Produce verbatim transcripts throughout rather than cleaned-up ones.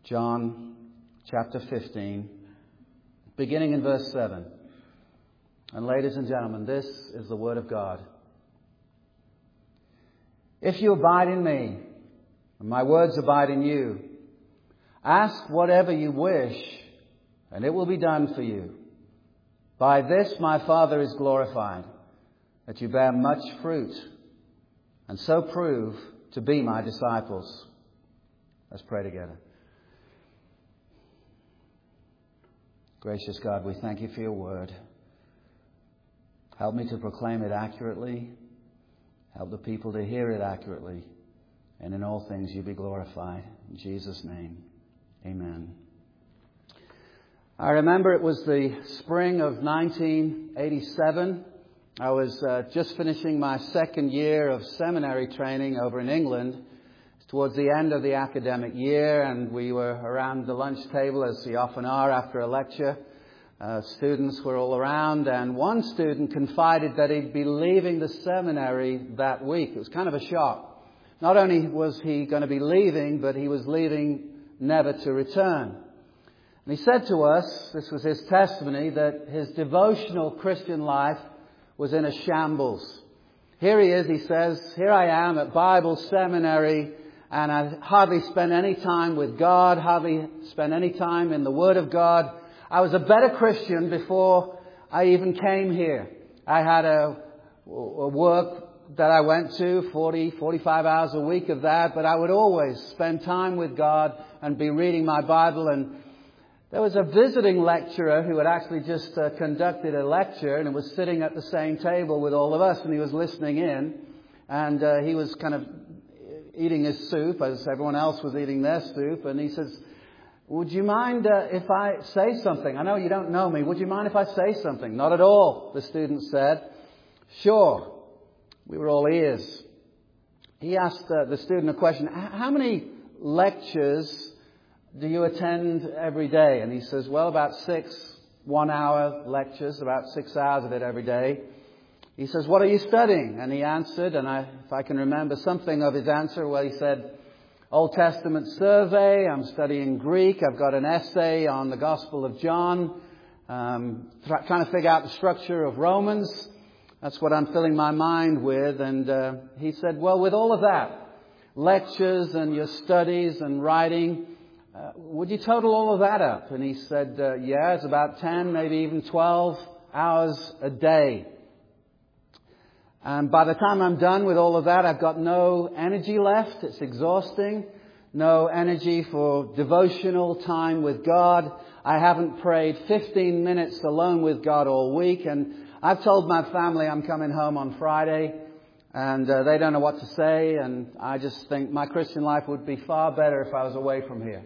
John chapter fifteen, beginning in verse seven. And ladies and gentlemen, this is the Word of God. If you abide in me, and my words abide in you, ask whatever you wish, and it will be done for you. By this my Father is glorified, that you bear much fruit, and so prove to be my disciples. Let's pray together. Gracious God, we thank you for your word. Help me to proclaim it accurately. Help the people to hear it accurately. And in all things you be glorified. In Jesus' name, amen. I remember it was the spring of nineteen eighty-seven. I was uh, just finishing my second year of seminary training over in England. Towards the end of the academic year, and we were around the lunch table, as we often are after a lecture. Uh, students were all around, and one student confided that he'd be leaving the seminary that week. It was kind of a shock. Not only was he going to be leaving, but he was leaving never to return. And he said to us, this was his testimony, that his devotional Christian life was in a shambles. Here he is, he says, here I am at Bible seminary, and I hardly spent any time with God, hardly spent any time in the Word of God. I was a better Christian before I even came here. I had a, a work that I went to, forty, forty-five hours a week of that, but I would always spend time with God and be reading my Bible. And there was a visiting lecturer who had actually just uh, conducted a lecture, and was sitting at the same table with all of us, and he was listening in, and uh, he was kind of eating his soup as everyone else was eating their soup, and he says, would you mind uh, if I say something? I know you don't know me. Would you mind if I say something? Not at all, the student said. Sure. We were all ears. He asked uh, the student a question. How many lectures do you attend every day? And he says, well, about six one-hour lectures, about six hours of it every day. He says, what are you studying? And he answered, and I, if I can remember something of his answer, well, he said, Old Testament survey, I'm studying Greek, I've got an essay on the Gospel of John, um, try, trying to figure out the structure of Romans. That's what I'm filling my mind with. And uh, he said, well, with all of that, lectures and your studies and writing, uh, would you total all of that up? And he said, uh, yeah, it's about ten, maybe even twelve hours a day. And by the time I'm done with all of that, I've got no energy left. It's exhausting. No energy for devotional time with God. I haven't prayed fifteen minutes alone with God all week. And I've told my family I'm coming home on Friday. And uh, they don't know what to say. And I just think my Christian life would be far better if I was away from here.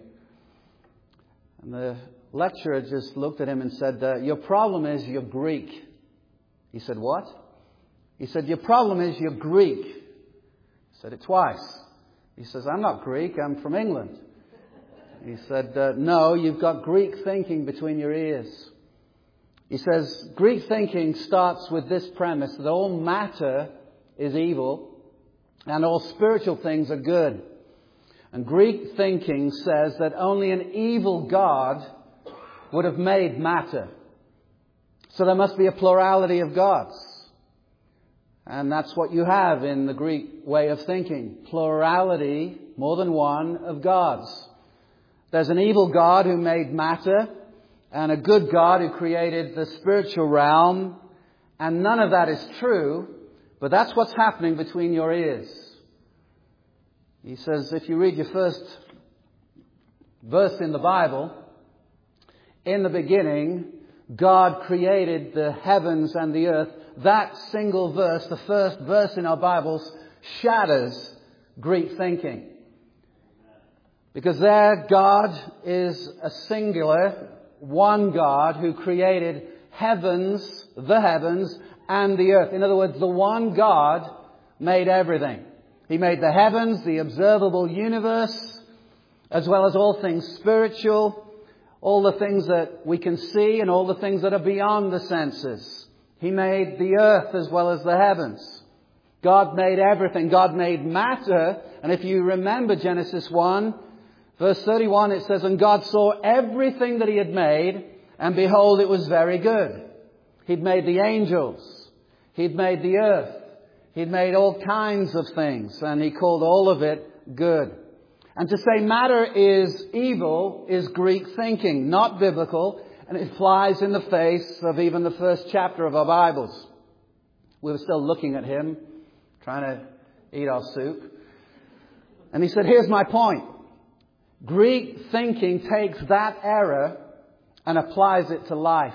And the lecturer just looked at him and said, uh, your problem is you're Greek. He said, what? He said, your problem is you're Greek. He said it twice. He says, I'm not Greek, I'm from England. He said, uh, no, you've got Greek thinking between your ears. He says, Greek thinking starts with this premise, that all matter is evil and all spiritual things are good. And Greek thinking says that only an evil God would have made matter. So there must be a plurality of gods. And that's what you have in the Greek way of thinking. Plurality, more than one, of gods. There's an evil God who made matter, and a good God who created the spiritual realm. And none of that is true, but that's what's happening between your ears. He says, if you read your first verse in the Bible, in the beginning, God created the heavens and the earth. That single verse, the first verse in our Bibles, shatters Greek thinking. Because there God is a singular, one God who created heavens, the heavens, and the earth. In other words, the one God made everything. He made the heavens, the observable universe, as well as all things spiritual, all the things that we can see and all the things that are beyond the senses. He made the earth as well as the heavens. God made everything. God made matter. And if you remember Genesis one, Verse thirty-one, it says, "And God saw everything that he had made, and behold, it was very good." He'd made the angels. He'd made the earth. He'd made all kinds of things, and he called all of it good. And to say matter is evil is Greek thinking, not biblical, and it flies in the face of even the first chapter of our Bibles. We were still looking at him, trying to eat our soup. And he said, here's my point. Greek thinking takes that error and applies it to life.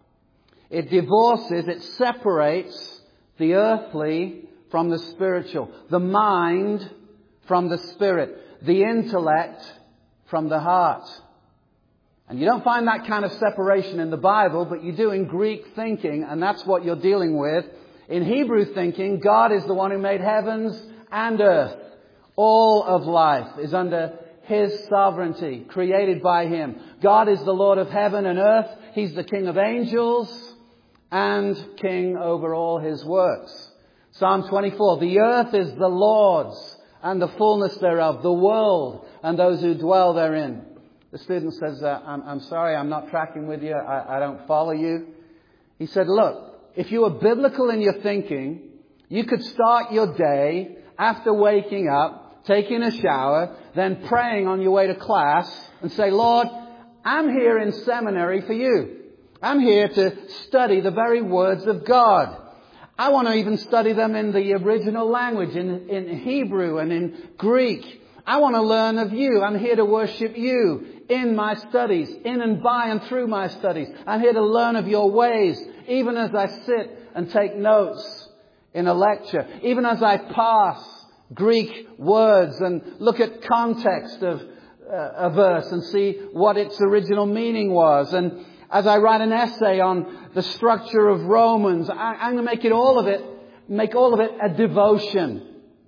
It divorces, it separates the earthly from the spiritual, the mind from the spirit, the intellect from the heart. And you don't find that kind of separation in the Bible, but you do in Greek thinking, and that's what you're dealing with. In Hebrew thinking, God is the one who made heavens and earth. All of life is under His sovereignty, created by Him. God is the Lord of heaven and earth. He's the King of angels and King over all His works. Psalm twenty-four, "The earth is the Lord's and the fullness thereof, the world and those who dwell therein." The student says, uh, I'm, I'm sorry, I'm not tracking with you. I, I don't follow you. He said, look, if you were biblical in your thinking, you could start your day after waking up, taking a shower, then praying on your way to class and say, Lord, I'm here in seminary for you. I'm here to study the very words of God. I want to even study them in the original language, in, in Hebrew and in Greek. I want to learn of you. I'm here to worship you in my studies, in and by and through my studies. I'm here to learn of your ways, even as I sit and take notes in a lecture, even as I pass Greek words and look at context of uh, a verse and see what its original meaning was. And as I write an essay on the structure of Romans, I, I'm going to make it all of it, make all of it a devotion.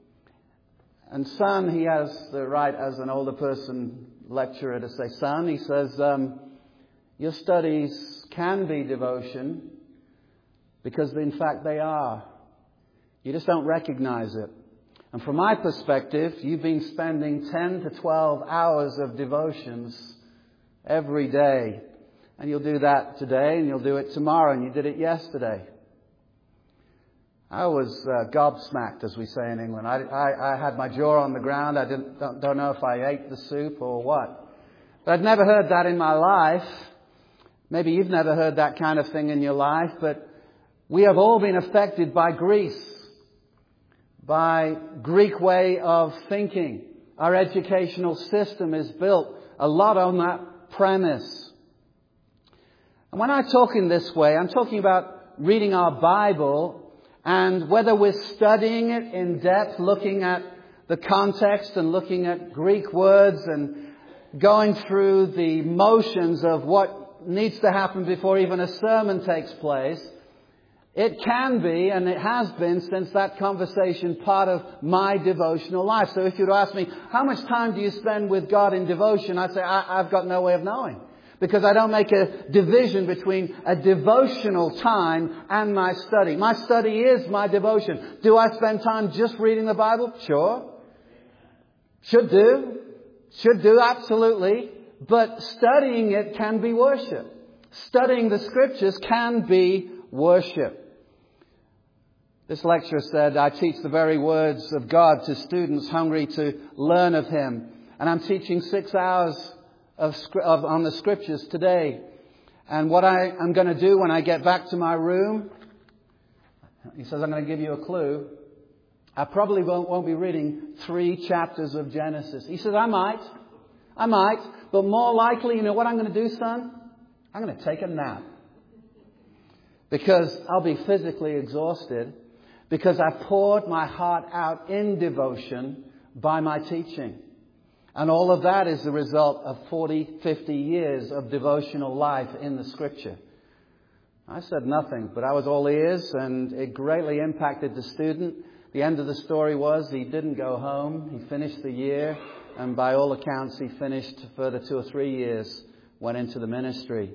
And son, he has the right as an older person lecturer to say, son, he says, um, your studies can be devotion because in fact they are. You just don't recognize it. And from my perspective, you've been spending ten to twelve hours of devotions every day. And you'll do that today and you'll do it tomorrow, and you did it yesterday. I was uh, gobsmacked, as we say in England. I, I, I had my jaw on the ground. I didn't, don't, don't know if I ate the soup or what. But I'd never heard that in my life. Maybe you've never heard that kind of thing in your life. But we have all been affected by Greece, by Greek way of thinking. Our educational system is built a lot on that premise. And when I talk in this way, I'm talking about reading our Bible. And whether we're studying it in depth, looking at the context and looking at Greek words and going through the motions of what needs to happen before even a sermon takes place, it can be, and it has been since that conversation, part of my devotional life. So if you were to ask me, how much time do you spend with God in devotion? I'd say, I, I've got no way of knowing. Because I don't make a division between a devotional time and my study. My study is my devotion. Do I spend time just reading the Bible? Sure. Should do. Should do, absolutely. But studying it can be worship. Studying the Scriptures can be worship. This lecturer said, I teach the very words of God to students hungry to learn of Him. And I'm teaching six hours Of, of, on the Scriptures today. And what I, I'm going to do when I get back to my room, he says, I'm going to give you a clue. I probably won't, won't be reading three chapters of Genesis. He says, I might. I might. But more likely, you know what I'm going to do, son? I'm going to take a nap. Because I'll be physically exhausted. Because I poured my heart out in devotion by my teaching. And all of that is the result of forty, fifty years of devotional life in the Scripture. I said nothing, but I was all ears, and it greatly impacted the student. The end of the story was he didn't go home. He finished the year, and by all accounts, he finished further two or three years, went into the ministry.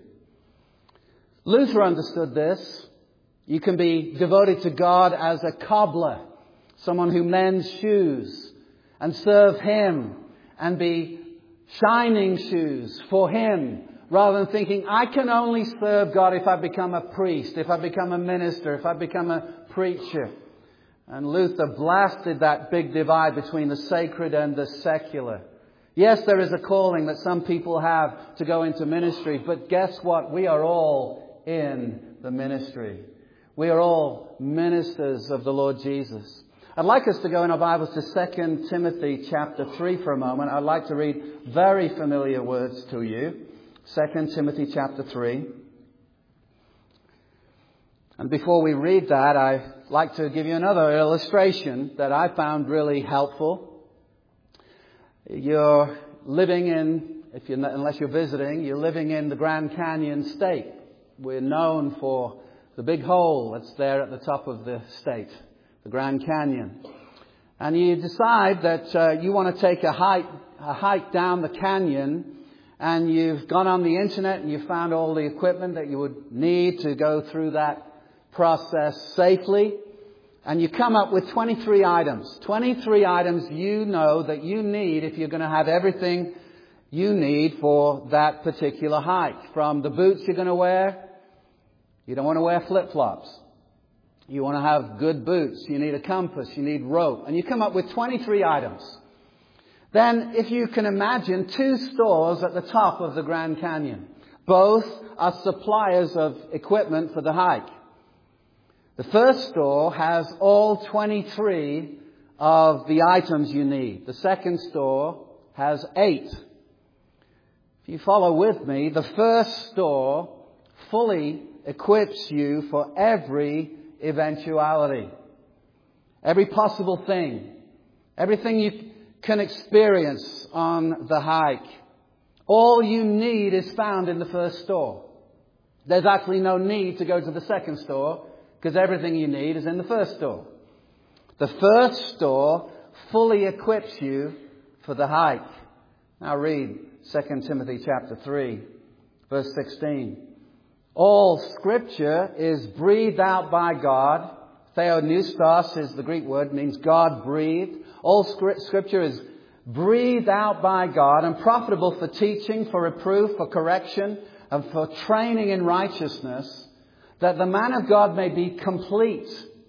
Luther understood this. You can be devoted to God as a cobbler, someone who mends shoes, and serve Him and be shining shoes for Him, rather than thinking, I can only serve God if I become a priest, if I become a minister, if I become a preacher. And Luther blasted that big divide between the sacred and the secular. Yes, there is a calling that some people have to go into ministry, but guess what? We are all in the ministry. We are all ministers of the Lord Jesus. I'd like us to go in our Bibles to Second Timothy chapter three for a moment. I'd like to read very familiar words to you. Second Timothy chapter three. And before we read that, I'd like to give you another illustration that I found really helpful. You're living in, if you're, unless you're visiting, you're living in the Grand Canyon State. We're known for the big hole that's there at the top of the state, the Grand Canyon. And you decide that uh, you want to take a hike, a hike down the canyon, and you've gone on the internet and you've found all the equipment that you would need to go through that process safely. And you come up with twenty-three items. twenty-three items you know that you need if you're going to have everything you need for that particular hike. From the boots you're going to wear, you don't want to wear flip-flops. You want to have good boots. You need a compass. You need rope. And you come up with twenty-three items. Then, if you can imagine, two stores at the top of the Grand Canyon. Both are suppliers of equipment for the hike. The first store has all twenty-three of the items you need. The second store has eight. If you follow with me, the first store fully equips you for every eventuality. Every possible thing. Everything you can experience on the hike. All you need is found in the first store. There's actually no need to go to the second store, because everything you need is in the first store. The first store fully equips you for the hike. Now read Second Timothy chapter three, verse sixteen. All Scripture is breathed out by God. Theopneustos is the Greek word, means God breathed. All Scripture is breathed out by God and profitable for teaching, for reproof, for correction, and for training in righteousness, that the man of God may be complete,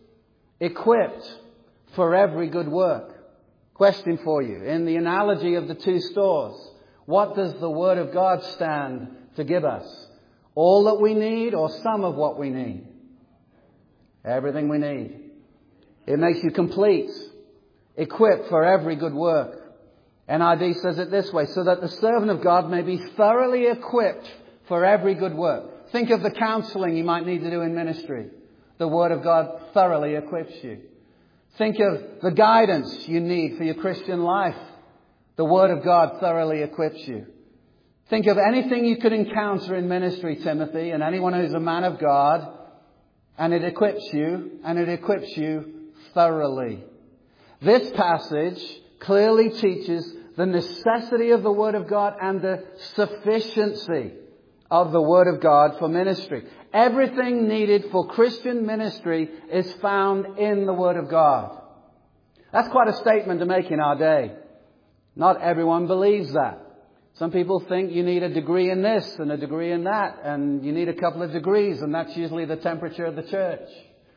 equipped for every good work. Question for you. In the analogy of the two stores, what does the Word of God stand to give us? All that we need or some of what we need? Everything we need. It makes you complete, equipped for every good work. N I V says it this way, so that the servant of God may be thoroughly equipped for every good work. Think of the counseling you might need to do in ministry. The Word of God thoroughly equips you. Think of the guidance you need for your Christian life. The Word of God thoroughly equips you. Think of anything you could encounter in ministry, Timothy, and anyone who's a man of God, and it equips you, and it equips you thoroughly. This passage clearly teaches the necessity of the Word of God and the sufficiency of the Word of God for ministry. Everything needed for Christian ministry is found in the Word of God. That's quite a statement to make in our day. Not everyone believes that. Some people think you need a degree in this and a degree in that, and you need a couple of degrees, and that's usually the temperature of the church.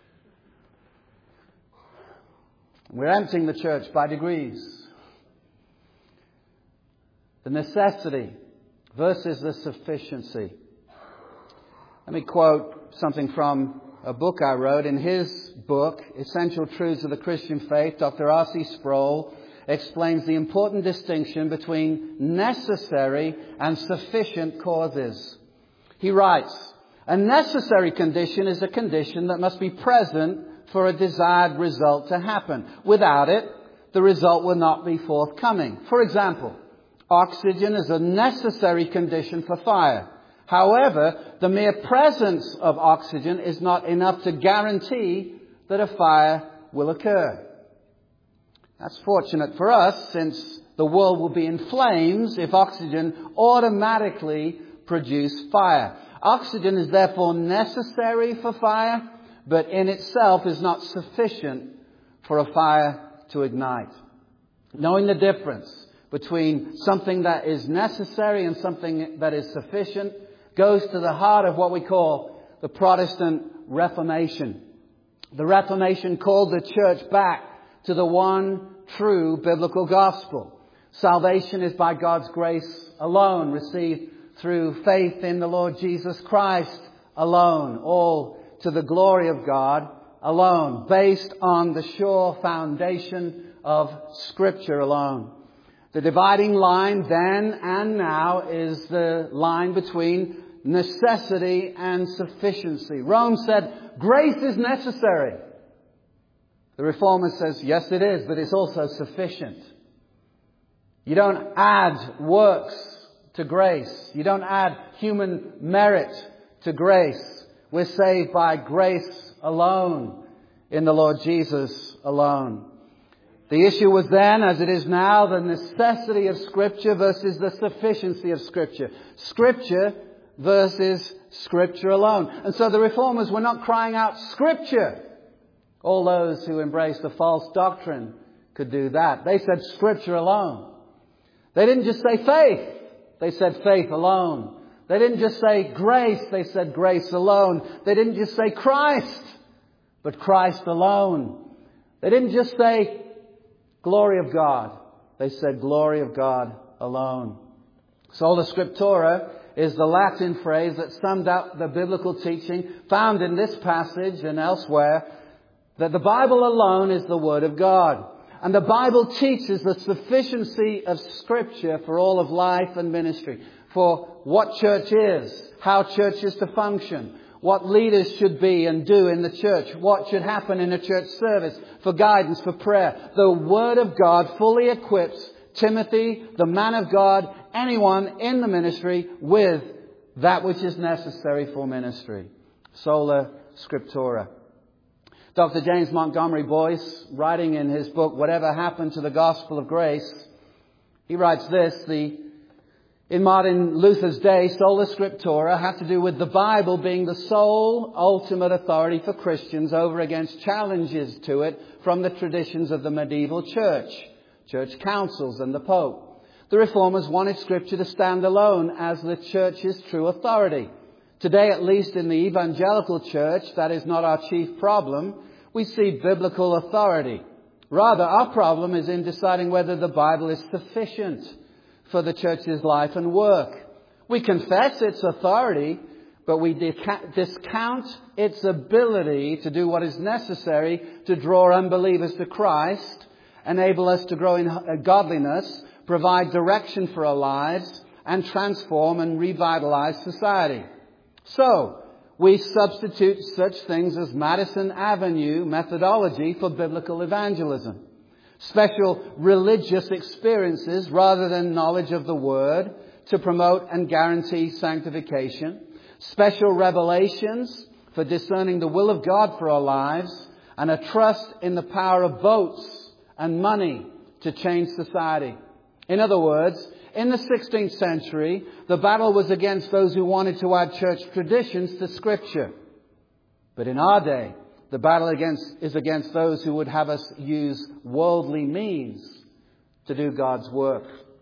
We're emptying the church by degrees. The necessity versus the sufficiency. Let me quote something from a book I wrote. In his book, Essential Truths of the Christian Faith, Doctor R C Sproul explains the important distinction between necessary and sufficient causes. He writes, a necessary condition is a condition that must be present for a desired result to happen. Without it, the result will not be forthcoming. For example, oxygen is a necessary condition for fire. However, the mere presence of oxygen is not enough to guarantee that a fire will occur. That's fortunate for us, since the world will be in flames if oxygen automatically produced fire. Oxygen is therefore necessary for fire, but in itself is not sufficient for a fire to ignite. Knowing the difference between something that is necessary and something that is sufficient, goes to the heart of what we call the Protestant Reformation. The Reformation called the church back to the one true biblical gospel. Salvation is by God's grace alone, received through faith in the Lord Jesus Christ alone, all to the glory of God alone, based on the sure foundation of Scripture alone. The dividing line then and now is the line between necessity and sufficiency. Rome said, grace is necessary. The Reformer says, yes it is, but it's also sufficient. You don't add works to grace. You don't add human merit to grace. We're saved by grace alone, in the Lord Jesus alone. The issue was then, as it is now, the necessity of Scripture versus the sufficiency of Scripture. Scripture versus Scripture alone. And so the Reformers were not crying out Scripture. All those who embraced the false doctrine could do that. They said Scripture alone. They didn't just say faith. They said faith alone. They didn't just say grace. They said grace alone. They didn't just say Christ, but Christ alone. They didn't just say glory of God. They said glory of God alone. Sola Scriptura is the Latin phrase that summed up the biblical teaching found in this passage and elsewhere, that the Bible alone is the Word of God. And the Bible teaches the sufficiency of Scripture for all of life and ministry. For what church is, how church is to function, what leaders should be and do in the church, what should happen in a church service, for guidance, for prayer. The Word of God fully equips Timothy, the man of God, anyone in the ministry with that which is necessary for ministry. Sola Scriptura. Doctor James Montgomery Boyce, writing in his book, Whatever Happened to the Gospel of Grace, he writes this: the in Martin Luther's day, Sola Scriptura had to do with the Bible being the sole ultimate authority for Christians over against challenges to it from the traditions of the medieval church, church councils and the Pope. The Reformers wanted Scripture to stand alone as the church's true authority. Today, at least in the evangelical church, that is not our chief problem. We see biblical authority. Rather, our problem is in deciding whether the Bible is sufficient for the church's life and work. We confess its authority, but we discount its ability to do what is necessary to draw unbelievers to Christ, enable us to grow in godliness, provide direction for our lives, and transform and revitalize society. So, we substitute such things as Madison Avenue methodology for biblical evangelism. Special religious experiences rather than knowledge of the Word to promote and guarantee sanctification. Special revelations for discerning the will of God for our lives. And a trust in the power of votes and money to change society. In other words, in the sixteenth century, the battle was against those who wanted to add church traditions to Scripture. But in our day, the battle against is against those who would have us use worldly means to do God's work.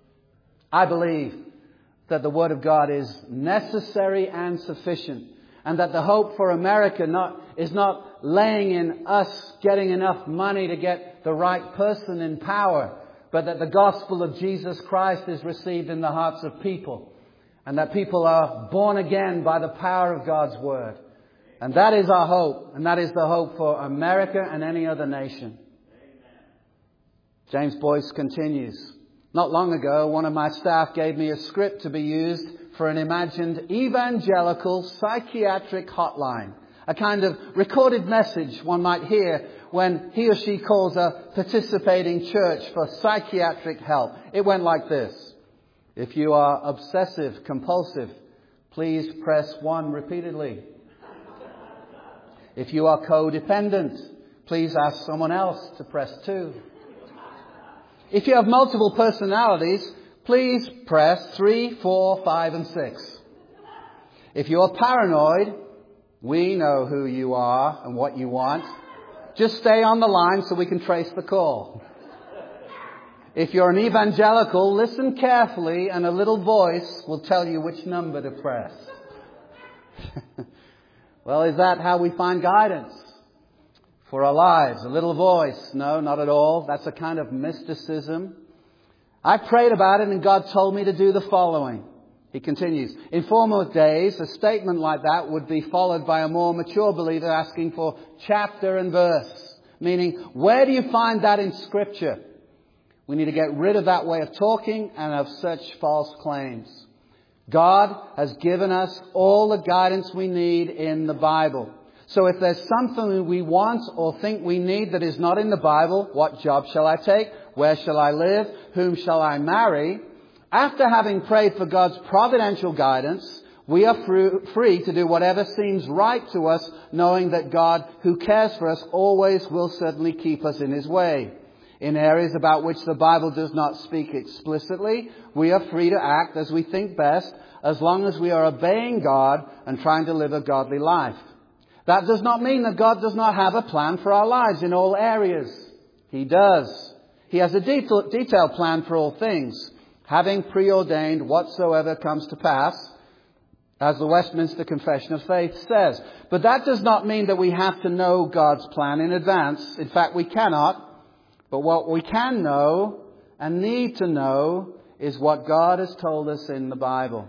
I believe that the Word of God is necessary and sufficient, and that the hope for America not, is not laying in us getting enough money to get the right person in power, but that the gospel of Jesus Christ is received in the hearts of people, and that people are born again by the power of God's Word. And that is our hope, and that is the hope for America and any other nation. Amen. James Boyce continues. Not long ago, one of my staff gave me a script to be used for an imagined evangelical psychiatric hotline. A kind of recorded message one might hear when he or she calls a participating church for psychiatric help. It went like this. If you are obsessive compulsive, please press one repeatedly. If you are codependent, please ask someone else to press two. If you have multiple personalities, please press three, four, five, and six. If you are paranoid, we know who you are and what you want. Just stay on the line so we can trace the call. If you're an evangelical, listen carefully and a little voice will tell you which number to press. Well, is that how we find guidance for our lives? A little voice? No, not at all. That's a kind of mysticism. I prayed about it and God told me to do the following. He continues, in former days, a statement like that would be followed by a more mature believer asking for chapter and verse. Meaning, where do you find that in Scripture? We need to get rid of that way of talking and of such false claims. God has given us all the guidance we need in the Bible. So if there's something we want or think we need that is not in the Bible, what job shall I take? Where shall I live? Whom shall I marry? After having prayed for God's providential guidance, we are free to do whatever seems right to us, knowing that God, who cares for us, always will certainly keep us in His way. In areas about which the Bible does not speak explicitly, we are free to act as we think best, as long as we are obeying God and trying to live a godly life. That does not mean that God does not have a plan for our lives in all areas. He does. He has a detail, detailed plan for all things, having preordained whatsoever comes to pass, as the Westminster Confession of Faith says. But that does not mean that we have to know God's plan in advance. In fact, we cannot. But what we can know and need to know is what God has told us in the Bible.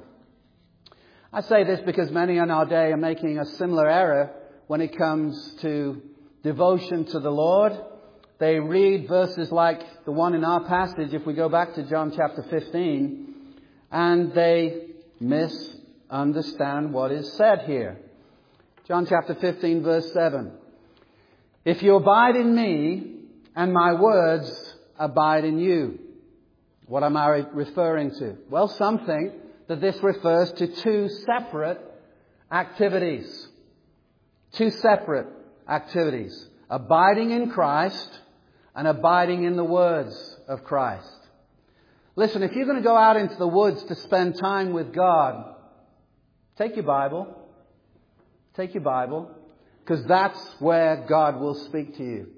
I say this because many in our day are making a similar error when it comes to devotion to the Lord. They read verses like the one in our passage, if we go back to John chapter fifteen, and they misunderstand what is said here. John chapter fifteen, verse seven. If you abide in me, and my words abide in you. What am I referring to? Well, some think that this refers to two separate activities. Two separate activities. Abiding in Christ and abiding in the words of Christ. Listen, if you're going to go out into the woods to spend time with God, take your Bible. Take your Bible. Because that's where God will speak to you.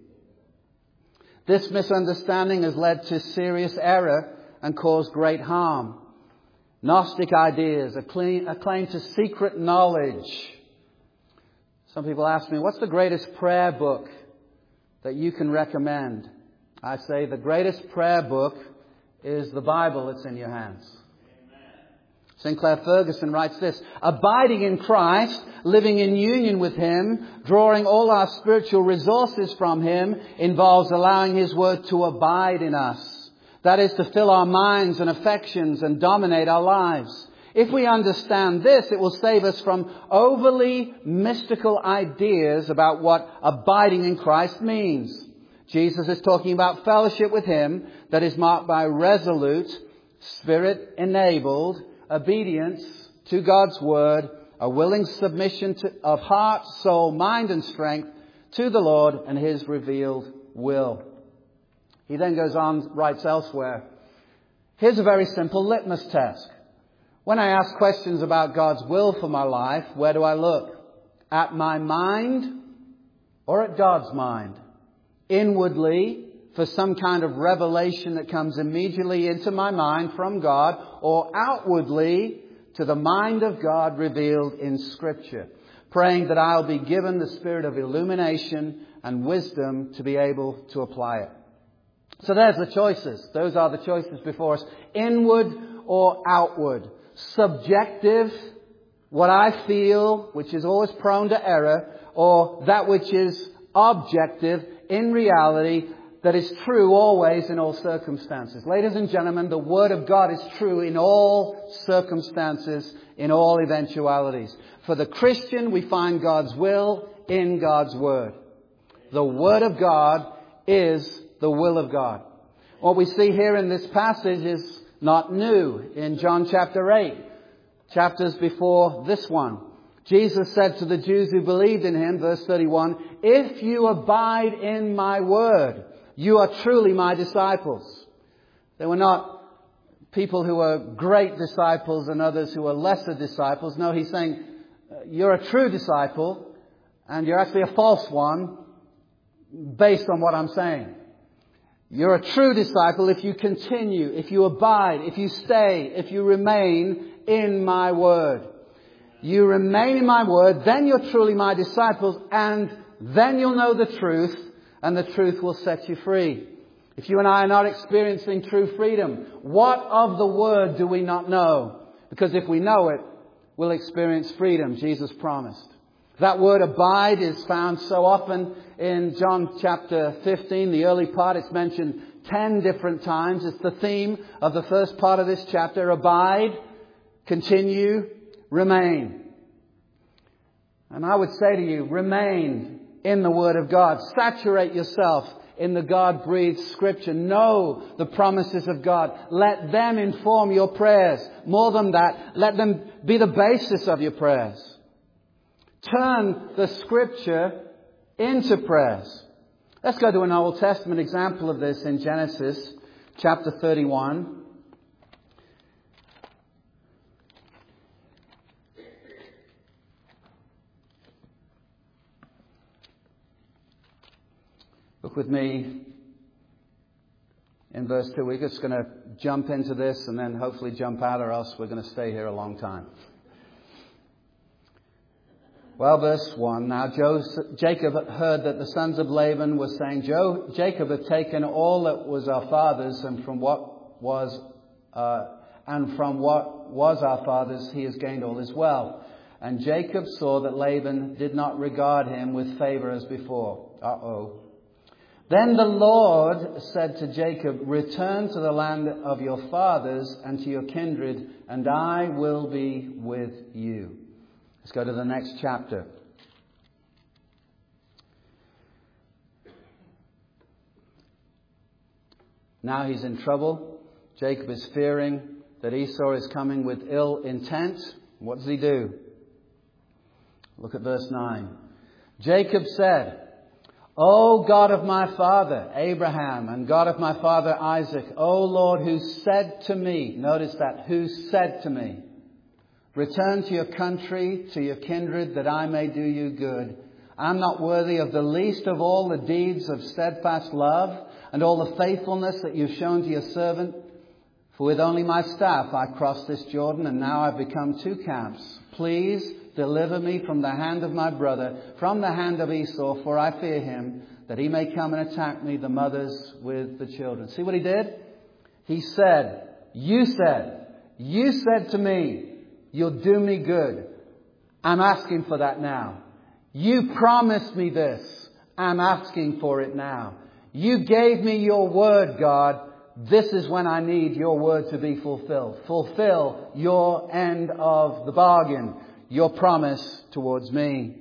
This misunderstanding has led to serious error and caused great harm. Gnostic ideas, a claim, a claim to secret knowledge. Some people ask me, what's the greatest prayer book that you can recommend? I say the greatest prayer book is the Bible that's in your hands. Sinclair Ferguson writes this, abiding in Christ, living in union with Him, drawing all our spiritual resources from Him, involves allowing His Word to abide in us. That is, to fill our minds and affections and dominate our lives. If we understand this, it will save us from overly mystical ideas about what abiding in Christ means. Jesus is talking about fellowship with Him that is marked by resolute, Spirit-enabled obedience to God's Word, a willing submission to, of heart, soul, mind and strength to the Lord and His revealed will. He then goes on, writes elsewhere, here's a very simple litmus test. When I ask questions about God's will for my life, where do I look? At my mind or at God's mind? Inwardly, for some kind of revelation that comes immediately into my mind from God, or outwardly to the mind of God revealed in Scripture, praying that I'll be given the spirit of illumination and wisdom to be able to apply it. So there's the choices. Those are the choices before us. Inward or outward. Subjective, what I feel, which is always prone to error, or that which is objective, in reality, that is true always in all circumstances. Ladies and gentlemen, the Word of God is true in all circumstances, in all eventualities. For the Christian, we find God's will in God's Word. The Word of God is the will of God. What we see here in this passage is not new. In John chapter eight, chapters before this one, Jesus said to the Jews who believed in Him, verse thirty-one, if you abide in my word, you are truly my disciples. They were not people who were great disciples and others who were lesser disciples. No, He's saying you're a true disciple and you're actually a false one based on what I'm saying. You're a true disciple if you continue, if you abide, if you stay, if you remain in my word. You remain in my word, then you're truly my disciples, and then you'll know the truth, and the truth will set you free. If you and I are not experiencing true freedom, what of the word do we not know? Because if we know it, we'll experience freedom, Jesus promised. That word abide is found so often in John chapter fifteen, the early part. It's mentioned ten different times. It's the theme of the first part of this chapter. Abide, continue, remain. And I would say to you, remain in the Word of God. Saturate yourself in the God-breathed Scripture. Know the promises of God. Let them inform your prayers. More than that, let them be the basis of your prayers. Turn the Scripture into prayers. Let's go to an Old Testament example of this in Genesis chapter thirty-one. Look with me in verse two. We're just going to jump into this and then hopefully jump out, or else we're going to stay here a long time. Well, verse one. Now Jacob heard that the sons of Laban were saying, Jacob had taken all that was our father's, and from what was uh, and from what was our father's he has gained all his wealth. And Jacob saw that Laban did not regard him with favor as before. Uh-oh. Then the Lord said to Jacob, return to the land of your fathers and to your kindred, and I will be with you. Let's go to the next chapter. Now he's in trouble. Jacob is fearing that Esau is coming with ill intent. What does he do? Look at verse nine. Jacob said, O God of my father Abraham and God of my father Isaac, O Lord, who said to me, notice that, who said to me, return to your country, to your kindred, that I may do you good. I'm not worthy of the least of all the deeds of steadfast love and all the faithfulness that you've shown to your servant. For with only my staff I crossed this Jordan, and now I've become two camps. Please deliver me from the hand of my brother, from the hand of Esau, for I fear him, that he may come and attack me, the mothers with the children. See what he did? He said, you said, you said to me, you'll do me good. I'm asking for that now. You promised me this. I'm asking for it now. You gave me your word, God. This is when I need your word to be fulfilled. Fulfill your end of the bargain, your promise towards me.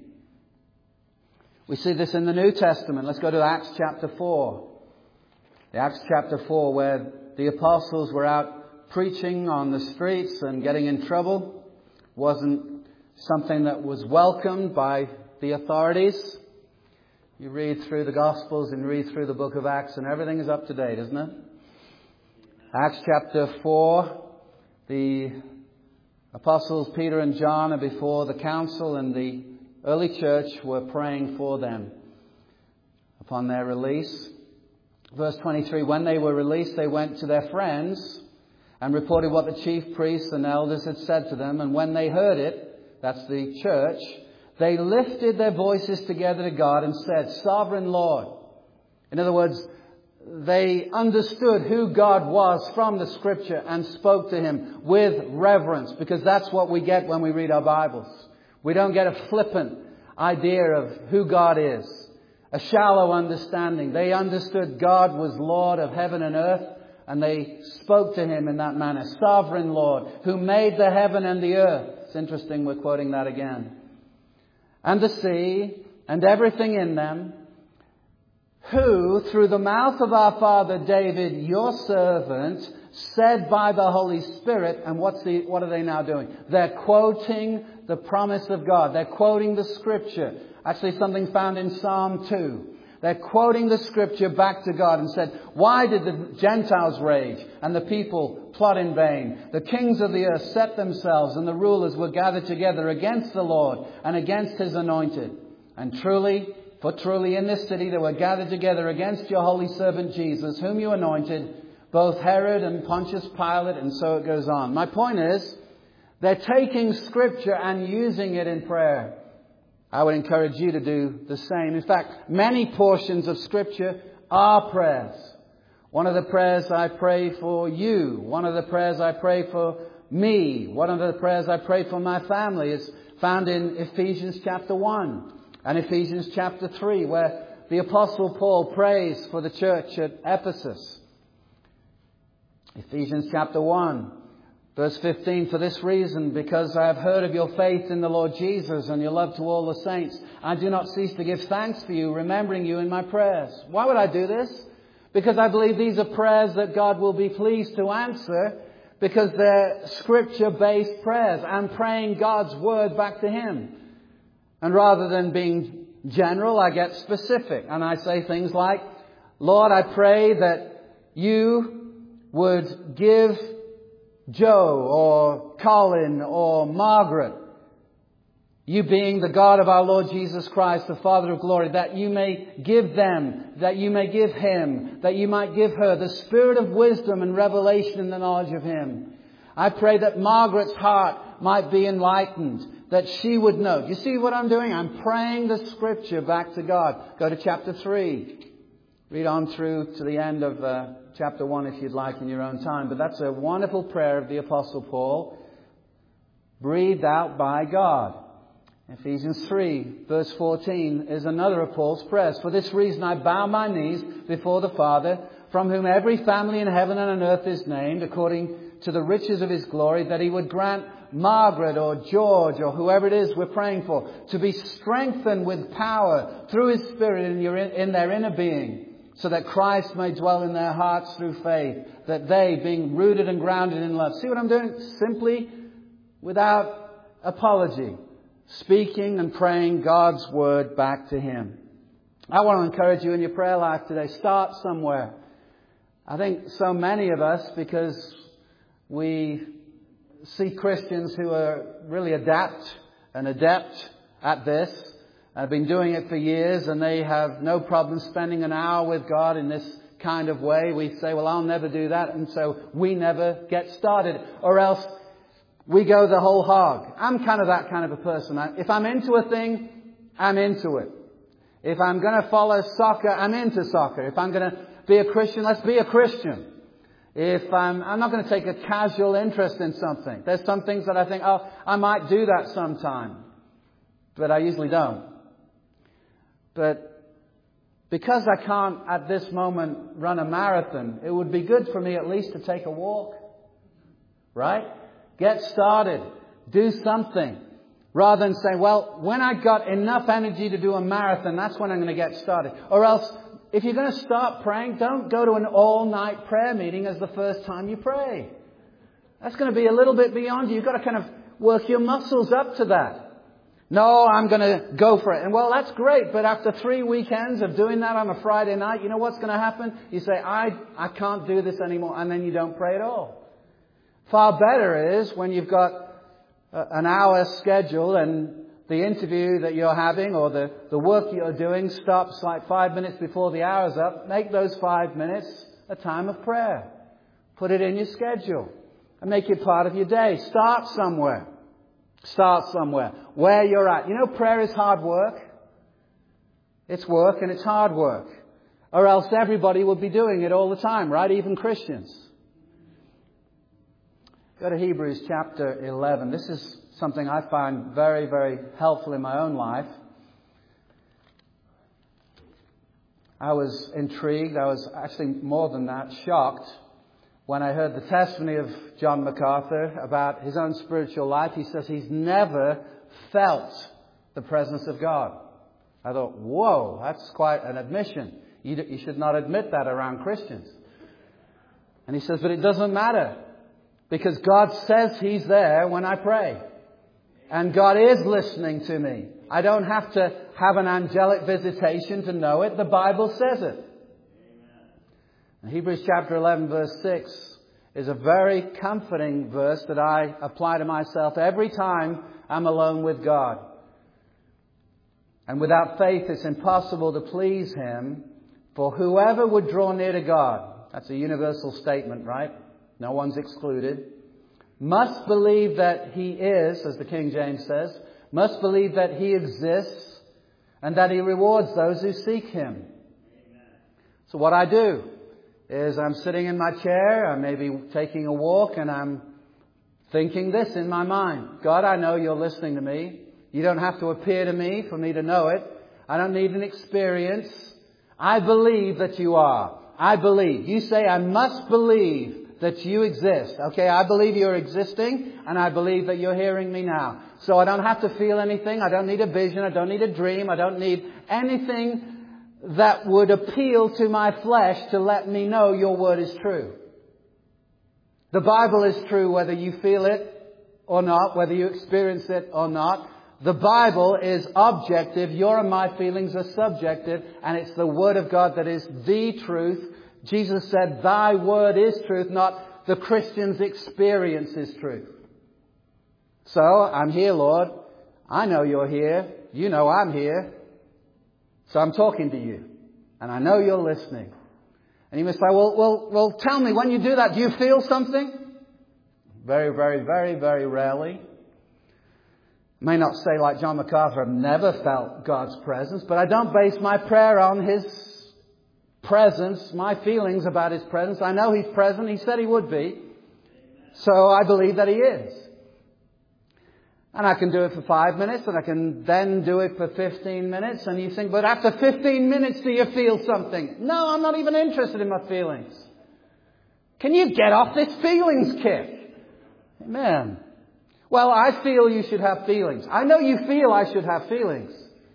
We see this in the New Testament. Let's go to Acts chapter four. Acts chapter four, where the apostles were out preaching on the streets and getting in trouble. Wasn't something that was welcomed by the authorities. You read through the Gospels and read through the book of Acts, and everything is up to date, isn't it? Acts chapter four, the apostles Peter and John are before the council, and the early church were praying for them upon their release. Verse twenty-three, when they were released, they went to their friends and reported what the chief priests and elders had said to them. And when they heard it, that's the church, they lifted their voices together to God and said, Sovereign Lord. In other words, they understood who God was from the Scripture and spoke to Him with reverence, because that's what we get when we read our Bibles. We don't get a flippant idea of who God is, a shallow understanding. They understood God was Lord of heaven and earth, and they spoke to Him in that manner. Sovereign Lord, who made the heaven and the earth. It's interesting we're quoting that again. And the sea and everything in them, who through the mouth of our father David, your servant, said by the Holy Spirit. And what's the, what are they now doing? They're quoting the promise of God. They're quoting the Scripture. Actually, something found in Psalm two. They're quoting the Scripture back to God and said, why did the Gentiles rage and the people plot in vain? The kings of the earth set themselves, and the rulers were gathered together against the Lord and against His anointed. And truly, For truly in this city they were gathered together against your holy servant Jesus, whom you anointed, both Herod and Pontius Pilate, and so it goes on. My point is, they're taking Scripture and using it in prayer. I would encourage you to do the same. In fact, many portions of Scripture are prayers. One of the prayers I pray for you, one of the prayers I pray for me, one of the prayers I pray for my family is found in Ephesians chapter one and Ephesians chapter three, where the Apostle Paul prays for the church at Ephesus. Ephesians chapter one, verse fifteen, for this reason, because I have heard of your faith in the Lord Jesus and your love to all the saints, I do not cease to give thanks for you, remembering you in my prayers. Why would I do this? Because I believe these are prayers that God will be pleased to answer, because they're Scripture-based prayers. I'm praying God's Word back to Him. And rather than being general, I get specific. And I say things like, Lord, I pray that you would give Joe or Colin or Margaret, you being the God of our Lord Jesus Christ, the Father of glory, that you may give them, that you may give him, that you might give her the spirit of wisdom and revelation in the knowledge of Him. I pray that Margaret's heart might be enlightened, that she would know. Do you see what I'm doing? I'm praying the Scripture back to God. Go to chapter three. Read on through to the end of uh, chapter one if you'd like in your own time. But that's a wonderful prayer of the Apostle Paul, breathed out by God. Ephesians three, verse fourteen, is another of Paul's prayers. For this reason I bow my knees before the Father, from whom every family in heaven and on earth is named, according to the riches of His glory, that He would grant Margaret or George or whoever it is we're praying for, to be strengthened with power through His Spirit in, your, in their inner being, so that Christ may dwell in their hearts through faith, that they, being rooted and grounded in love. See what I'm doing? Simply, without apology, speaking and praying God's Word back to Him. I want to encourage you in your prayer life today. Start somewhere. I think so many of us, because we see Christians who are really adept and adept at this, have been doing it for years, and they have no problem spending an hour with God in this kind of way. We say, well, I'll never do that, and so we never get started. Or else we go the whole hog. I'm kind of that kind of a person. If I'm into a thing, I'm into it. If I'm going to follow soccer, I'm into soccer. If I'm going to be a Christian, let's be a Christian. If I'm, I'm not going to take a casual interest in something. There's some things that I think, oh, I might do that sometime. But I usually don't. But because I can't at this moment run a marathon, it would be good for me at least to take a walk. Right? Get started. Do something. Rather than say, well, when I got enough energy to do a marathon, that's when I'm going to get started. Or else, if you're going to start praying, don't go to an all-night prayer meeting as the first time you pray. That's going to be a little bit beyond you. You've got to kind of work your muscles up to that. No, I'm going to go for it. And well, that's great. But after three weekends of doing that on a Friday night, you know what's going to happen? You say, I, I can't do this anymore. And then you don't pray at all. Far better is when you've got an hour scheduled and the interview that you're having or the, the work you're doing stops like five minutes before the hour's up. Make those five minutes a time of prayer. Put it in your schedule and make it part of your day. Start somewhere. Start somewhere. Where you're at. You know, prayer is hard work. It's work and it's hard work. Or else everybody would be doing it all the time, right? Even Christians. Go to Hebrews chapter eleven. This is something I find very, very helpful in my own life. I was intrigued. I was actually more than that, shocked when I heard the testimony of John MacArthur about his own spiritual life. He says he's never felt the presence of God. I thought, whoa, that's quite an admission. You, you should not admit that around Christians. And he says, but it doesn't matter. Because God says He's there when I pray. And God is listening to me. I don't have to have an angelic visitation to know it. The Bible says it. And Hebrews chapter eleven verse six is a very comforting verse that I apply to myself every time I'm alone with God. And without faith, it's impossible to please Him. For whoever would draw near to God, that's a universal statement, right? No one's excluded. Must believe that He is, as the King James says, must believe that He exists and that He rewards those who seek Him. Amen. So what I do is I'm sitting in my chair, I may be taking a walk, and I'm thinking this in my mind. God, I know You're listening to me. You don't have to appear to me for me to know it. I don't need an experience. I believe that You are. I believe. You say I must believe that You exist. Okay, I believe You're existing, and I believe that You're hearing me now. So I don't have to feel anything. I don't need a vision. I don't need a dream. I don't need anything that would appeal to my flesh to let me know Your word is true. The Bible is true whether you feel it or not, whether you experience it or not. The Bible is objective. Your and my feelings are subjective, and it's the Word of God that is the truth. Jesus said, Thy word is truth, not the Christian's experience is truth. So, I'm here, Lord. I know You're here. You know I'm here. So I'm talking to You. And I know You're listening. And you must say, well, well, well, tell me, when you do that, do you feel something? Very, very, very, very rarely. I may not say like John MacArthur, I've never felt God's presence, but I don't base my prayer on His presence, my feelings about His presence. I know He's present. He said He would be. So I believe that He is. And I can do it for five minutes, and I can then do it for fifteen minutes. And you think, but after fifteen minutes, do you feel something? No, I'm not even interested in my feelings. Can you get off this feelings kick? Amen. Well, I feel you should have feelings. I know you feel I should have feelings.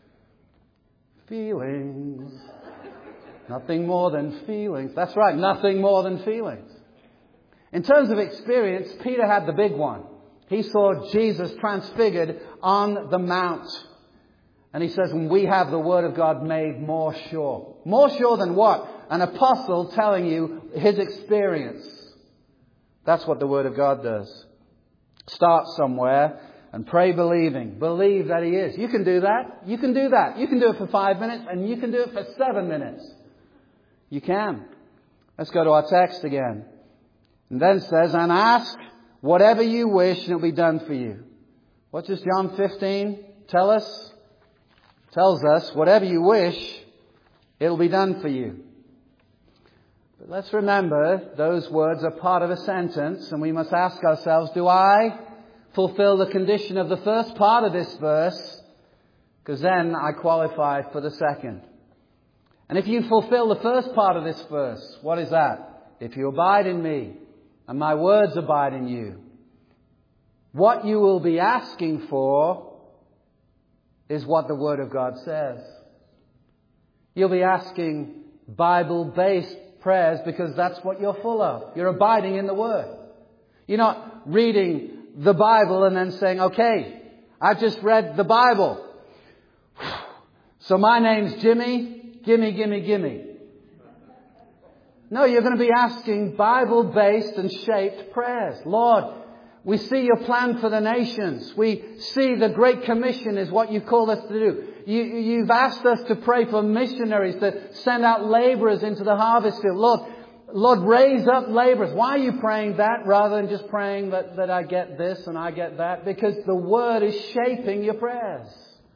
Feelings. Nothing more than feelings. That's right, nothing more than feelings. In terms of experience, Peter had the big one. He saw Jesus transfigured on the mount. And he says, and we have the Word of God made more sure. More sure than what? An apostle telling you his experience. That's what the Word of God does. Start somewhere and pray believing. Believe that He is. You can do that. You can do that. You can do it for five minutes and you can do it for seven minutes. You can. Let's go to our text again. And then it says, and ask whatever you wish and it will be done for you. What does John fifteen tell us? It tells us, whatever you wish, it will be done for you. But let's remember, those words are part of a sentence, and we must ask ourselves, do I fulfill the condition of the first part of this verse? Because then I qualify for the second. And if you fulfill the first part of this verse, what is that? If you abide in me, and my words abide in you, what you will be asking for is what the Word of God says. You'll be asking Bible-based prayers because that's what you're full of. You're abiding in the Word. You're not reading the Bible and then saying, okay, I've just read the Bible. So my name's Jimmy. Gimme, gimme, gimme. No, you're going to be asking Bible-based and shaped prayers. Lord, we see Your plan for the nations. We see the Great Commission is what You've called us to do. You, you've asked us to pray for missionaries, to send out laborers into the harvest field. Lord, Lord, raise up laborers. Why are you praying that rather than just praying that, that I get this and I get that? Because the Word is shaping your prayers.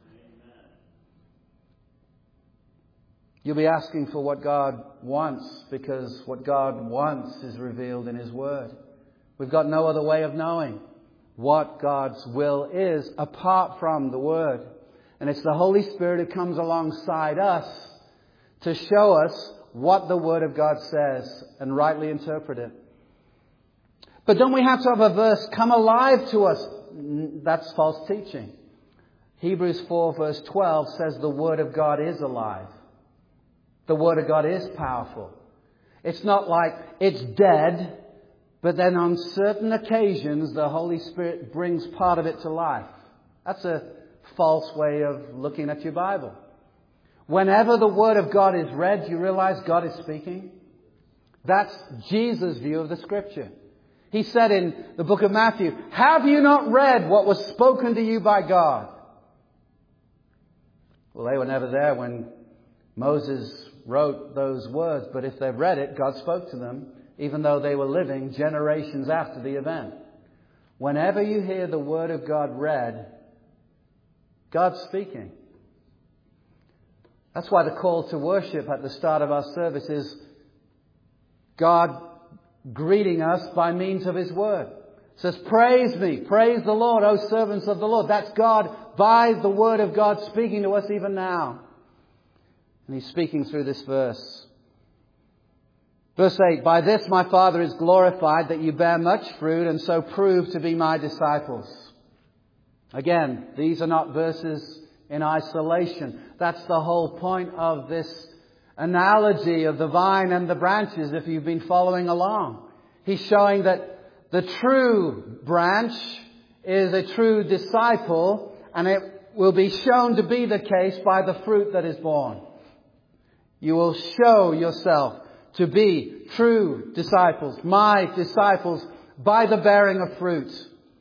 You'll be asking for what God wants because what God wants is revealed in His Word. We've got no other way of knowing what God's will is apart from the Word. And it's the Holy Spirit who comes alongside us to show us what the Word of God says and rightly interpret it. But don't we have to have a verse come alive to us? That's false teaching. Hebrews four verse twelve says the Word of God is alive. The Word of God is powerful. It's not like it's dead, but then on certain occasions the Holy Spirit brings part of it to life. That's a false way of looking at your Bible. Whenever the Word of God is read, you realize God is speaking. That's Jesus' view of the Scripture. He said in the book of Matthew, have you not read what was spoken to you by God? Well, they were never there when Moses wrote those words, but if they've read it, God spoke to them, even though they were living generations after the event. Whenever you hear the Word of God read, God's speaking. That's why the call to worship at the start of our service is God greeting us by means of His Word. It says, praise me, praise the Lord, O servants of the Lord. That's God by the Word of God speaking to us even now. And He's speaking through this verse. Verse eight, by this my Father is glorified, that you bear much fruit and so prove to be my disciples. Again, these are not verses in isolation. That's the whole point of this analogy of the vine and the branches, if you've been following along. He's showing that the true branch is a true disciple, and it will be shown to be the case by the fruit that is born. You will show yourself to be true disciples, my disciples, by the bearing of fruit.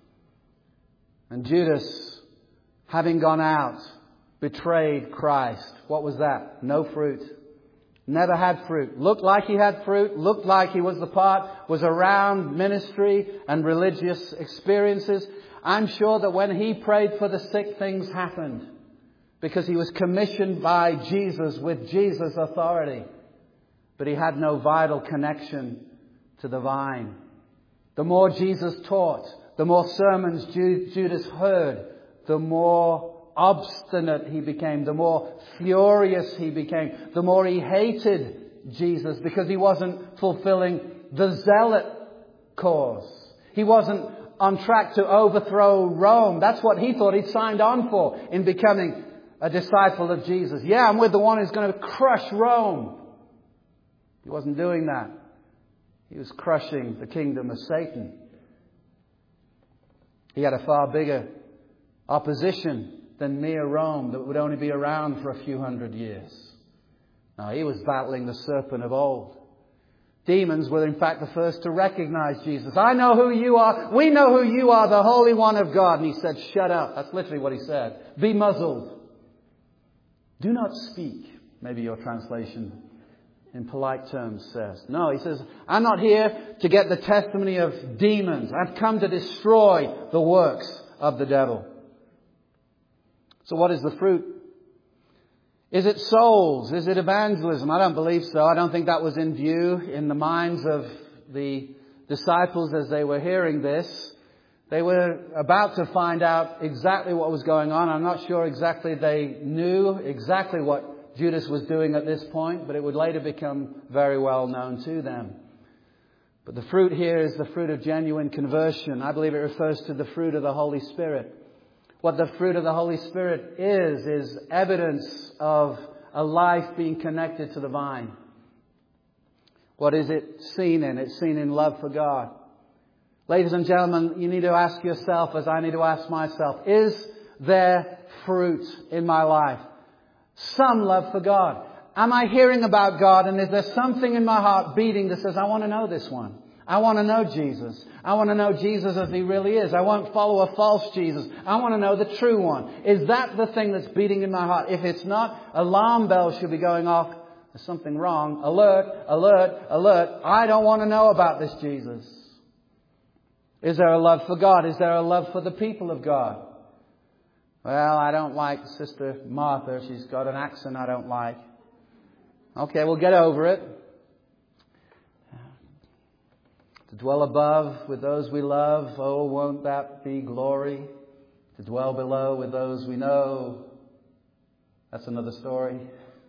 And Judas, having gone out, betrayed Christ. What was that? No fruit. Never had fruit. Looked like he had fruit. Looked like he was the part, was around ministry and religious experiences. I'm sure that when he prayed for the sick, things happened. Because he was commissioned by Jesus with Jesus' authority. But he had no vital connection to the vine. The more Jesus taught, the more sermons Judas heard, the more obstinate he became, the more furious he became, the more he hated Jesus because he wasn't fulfilling the zealot cause. He wasn't on track to overthrow Rome. That's what he thought he'd signed on for in becoming a disciple of Jesus. Yeah, I'm with the one who's going to crush Rome. He wasn't doing that. He was crushing the kingdom of Satan. He had a far bigger opposition than mere Rome that would only be around for a few hundred years. Now, he was battling the serpent of old. Demons were in fact the first to recognize Jesus. I know who you are. We know who you are, the Holy One of God. And he said, shut up. That's literally what he said. Be muzzled. Do not speak. Maybe your translation in polite terms says. No, he says, I'm not here to get the testimony of demons. I've come to destroy the works of the devil. So what is the fruit? Is it souls? Is it evangelism? I don't believe so. I don't think that was in view in the minds of the disciples as they were hearing this. They were about to find out exactly what was going on. I'm not sure exactly they knew exactly what Judas was doing at this point, but it would later become very well known to them. But the fruit here is the fruit of genuine conversion. I believe it refers to the fruit of the Holy Spirit. What the fruit of the Holy Spirit is, is evidence of a life being connected to the vine. What is it seen in? It's seen in love for God. Ladies and gentlemen, you need to ask yourself, as I need to ask myself, is there fruit in my life? Some love for God. Am I hearing about God, and is there something in my heart beating that says, I want to know this one. I want to know Jesus. I want to know Jesus as He really is. I won't follow a false Jesus. I want to know the true one. Is that the thing that's beating in my heart? If it's not, alarm bells should be going off. There's something wrong. Alert, alert, alert. I don't want to know about this Jesus. Is there a love for God? Is there a love for the people of God? Well, I don't like Sister Martha. She's got an accent I don't like. Okay, we'll get over it. To dwell above with those we love, oh, won't that be glory? To dwell below with those we know, that's another story.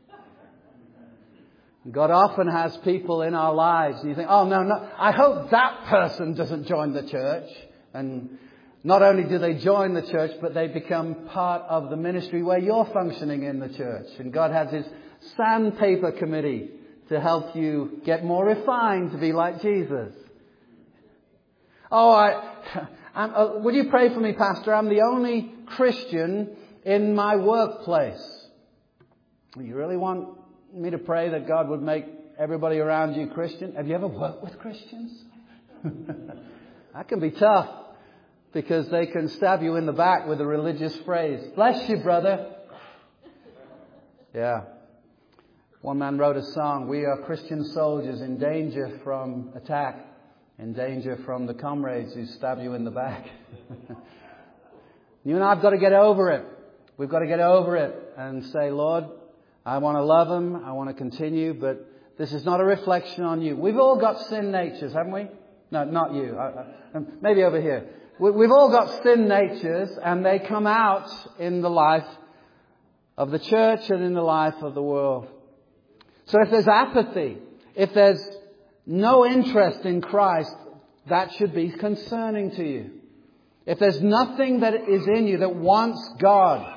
God often has people in our lives and you think, oh, no, no, I hope that person doesn't join the church. And not only do they join the church, but they become part of the ministry where you're functioning in the church. And God has His sandpaper committee to help you get more refined to be like Jesus. Oh, I, I'm, uh, would you pray for me, Pastor? I'm the only Christian in my workplace. You really want me to pray that God would make everybody around you Christian? Have you ever worked with Christians? That can be tough because they can stab you in the back with a religious phrase. Bless you, brother. Yeah. One man wrote a song, we are Christian soldiers in danger from attack, in danger from the comrades who stab you in the back. You and I have got to get over it. We've got to get over it and say, Lord, I want to love them. I want to continue, but this is not a reflection on you. We've all got sin natures, haven't we? No, not you. I, I, maybe over here. We, we've all got sin natures, and they come out in the life of the church and in the life of the world. So if there's apathy, if there's no interest in Christ, that should be concerning to you. If there's nothing that is in you that wants God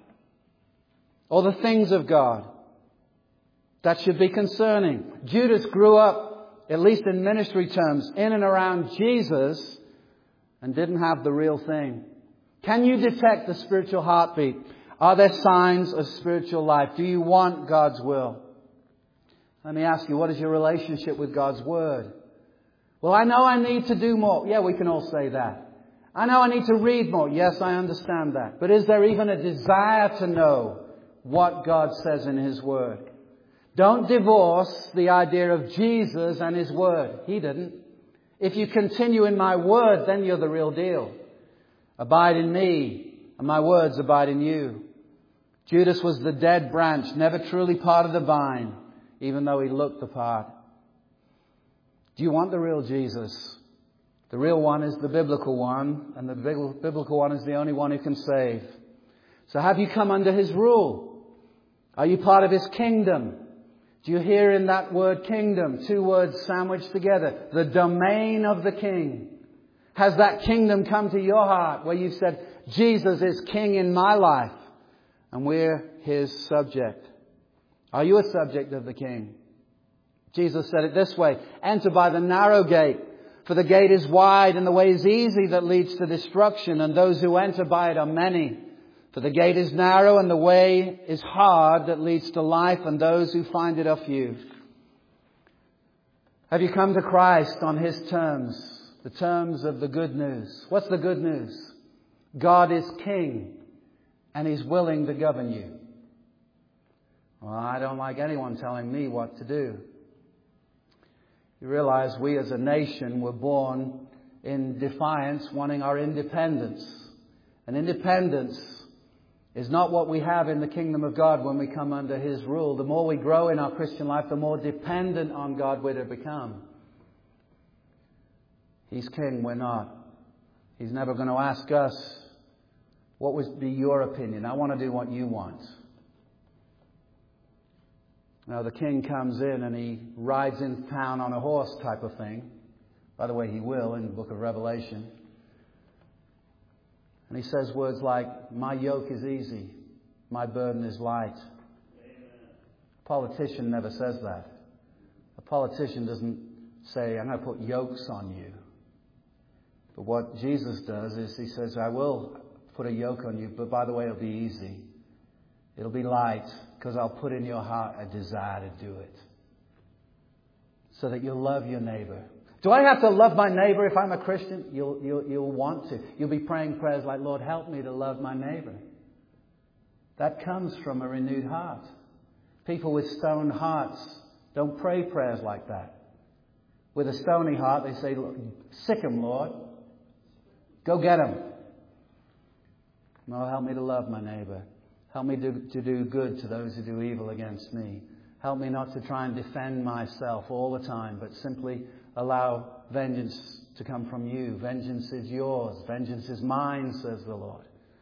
or the things of God, that should be concerning. Judas grew up, at least in ministry terms, in and around Jesus and didn't have the real thing. Can you detect the spiritual heartbeat? Are there signs of spiritual life? Do you want God's will? Let me ask you, what is your relationship with God's Word? Well, I know I need to do more. Yeah, we can all say that. I know I need to read more. Yes, I understand that. But is there even a desire to know what God says in His Word? Don't divorce the idea of Jesus and His Word. He didn't. If you continue in my Word, then you're the real deal. Abide in me, and my words abide in you. Judas was the dead branch, never truly part of the vine, even though he looked the part. Do you want the real Jesus? The real one is the biblical one, and the biblical one is the only one who can save. So have you come under His rule? Are you part of His kingdom? Do you hear in that word kingdom, two words sandwiched together, the domain of the King? Has that kingdom come to your heart where you've said, Jesus is King in my life and we're His subject? Are you a subject of the King? Jesus said it this way, enter by the narrow gate, for the gate is wide and the way is easy that leads to destruction, and those who enter by it are many. For the gate is narrow and the way is hard that leads to life, and those who find it are few. Have you come to Christ on His terms, the terms of the good news? What's the good news? God is King and He's willing to govern you. Well, I don't like anyone telling me what to do. You realize we as a nation were born in defiance, wanting our independence. And independence is not what we have in the kingdom of God when we come under His rule. The more we grow in our Christian life, the more dependent on God we're to become. He's King, we're not. He's never going to ask us, what would be your opinion? I want to do what you want. Now, the King comes in and He rides in town on a horse type of thing. By the way, He will in the book of Revelation. And He says words like, my yoke is easy, my burden is light. A politician never says that. A politician doesn't say, I'm going to put yokes on you. But what Jesus does is He says, I will put a yoke on you, but by the way, it'll be easy. It'll be light, because I'll put in your heart a desire to do it. So that you'll love your neighbor. Do I have to love my neighbor if I'm a Christian? You'll, you'll, you'll want to. You'll be praying prayers like, Lord, help me to love my neighbor. That comes from a renewed heart. People with stone hearts don't pray prayers like that. With a stony heart, they say, sick him, Lord. Go get him. No, help me to love my neighbor. Help me to, to do good to those who do evil against me. Help me not to try and defend myself all the time, but simply allow vengeance to come from you. Vengeance is yours. Vengeance is mine, says the Lord.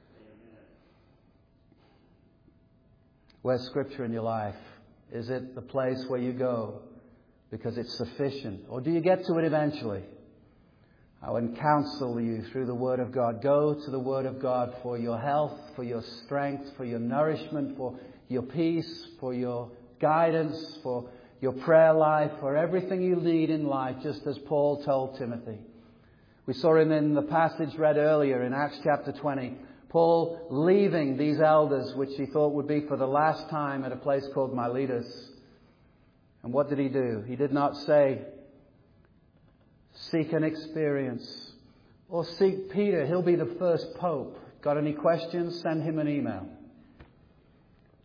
Where's Scripture in your life? Is it the place where you go because it's sufficient? Or do you get to it eventually? I would counsel you through the Word of God. Go to the Word of God for your health, for your strength, for your nourishment, for your peace, for your guidance, for your prayer life, for everything you need in life, just as Paul told Timothy. We saw him in the passage read earlier in Acts chapter twenty. Paul leaving these elders, which he thought would be for the last time at a place called Miletus. And what did he do? He did not say, seek an experience. Or seek Peter. He'll be the first pope. Got any questions? Send him an email.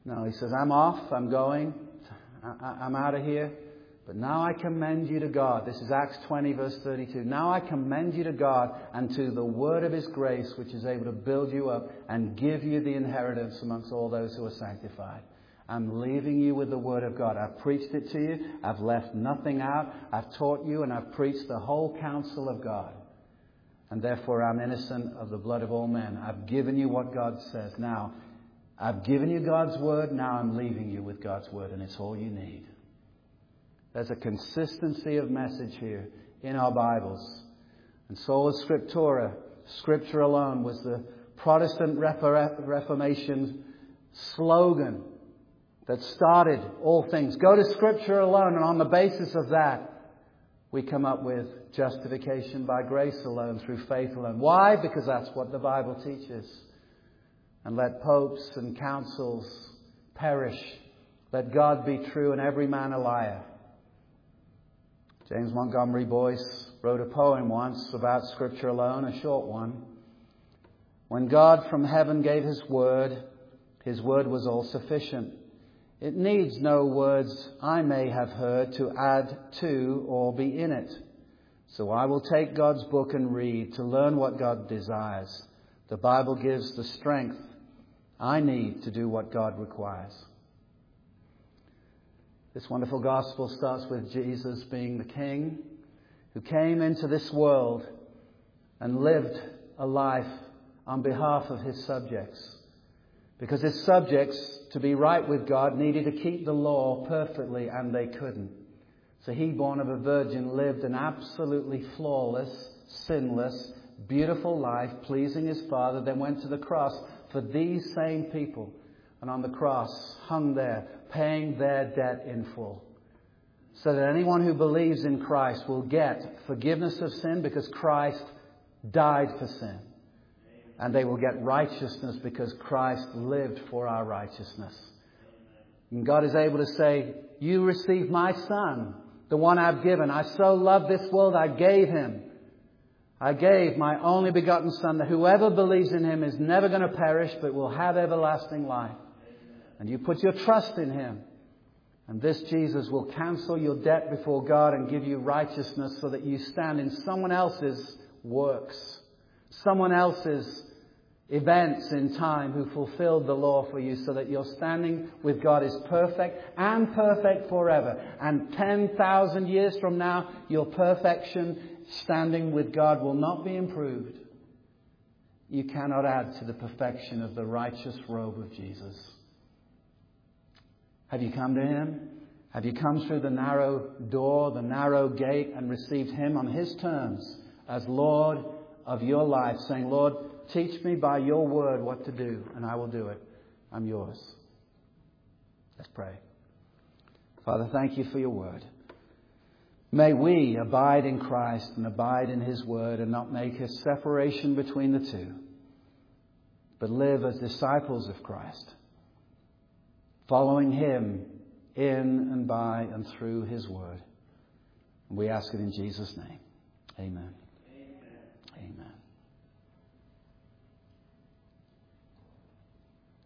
No, he says, I'm off, I'm going, I'm out of here. But now I commend you to God. This is Acts twenty, verse thirty-two. Now I commend you to God and to the word of His grace, which is able to build you up and give you the inheritance amongst all those who are sanctified. I'm leaving you with the word of God. I've preached it to you. I've left nothing out. I've taught you and I've preached the whole counsel of God. And therefore I'm innocent of the blood of all men. I've given you what God says. Now, I've given you God's word. Now I'm leaving you with God's word, and it's all you need. There's a consistency of message here in our Bibles. And sola scriptura, Scripture alone, was the Protestant Reformation slogan that started all things. Go to Scripture alone, and on the basis of that, we come up with justification by grace alone, through faith alone. Why? Because that's what the Bible teaches. And let popes and councils perish. Let God be true and every man a liar. James Montgomery Boyce wrote a poem once about Scripture alone, a short one. When God from heaven gave His word, His word was all sufficient. It needs no words I may have heard to add to or be in it. So I will take God's book and read to learn what God desires. The Bible gives the strength I need to do what God requires. This wonderful gospel starts with Jesus being the King who came into this world and lived a life on behalf of His subjects. Because His subjects, to be right with God, needed to keep the law perfectly, and they couldn't. So He, born of a virgin, lived an absolutely flawless, sinless, beautiful life, pleasing His Father, then went to the cross for these same people. And on the cross, hung there, paying their debt in full. So that anyone who believes in Christ will get forgiveness of sin because Christ died for sin. And they will get righteousness because Christ lived for our righteousness. And God is able to say, you receive my Son, the one I've given. I so love this world, I gave Him. I gave my only begotten Son, that whoever believes in Him is never going to perish, but will have everlasting life. And you put your trust in Him. And this Jesus will cancel your debt before God and give you righteousness so that you stand in someone else's works, someone else's events in time who fulfilled the law for you, so that your standing with God is perfect and perfect forever. And ten thousand years from now, your perfection standing with God will not be improved. You cannot add to the perfection of the righteous robe of Jesus. Have you come to Him? Have you come through the narrow door, the narrow gate, and received Him on His terms as Lord of your life, saying, Lord, teach me by your word what to do, and I will do it. I'm yours. Let's pray. Father, thank you for your word. May we abide in Christ and abide in His word and not make a separation between the two, but live as disciples of Christ, following Him in and by and through His word. And we ask it in Jesus' name. Amen. Amen. Amen.